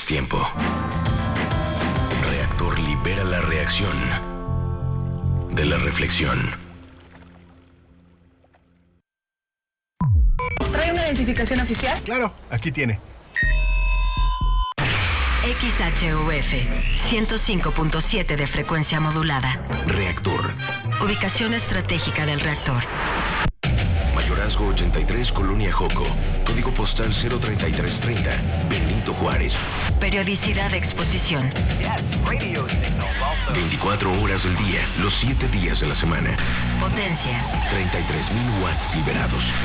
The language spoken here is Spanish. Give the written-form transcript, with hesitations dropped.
tiempo. Reactor libera la reacción de la reflexión. ¿Trae una identificación oficial? Claro, aquí tiene. XHUF 105.7 de frecuencia modulada. Reactor. Ubicación estratégica del reactor. Mayorazgo 83, Colonia Joco. Código postal 03330, Benito Juárez. Periodicidad de exposición. 24 horas del día, los 7 días de la semana. Potencia. 33,000 watts liberados.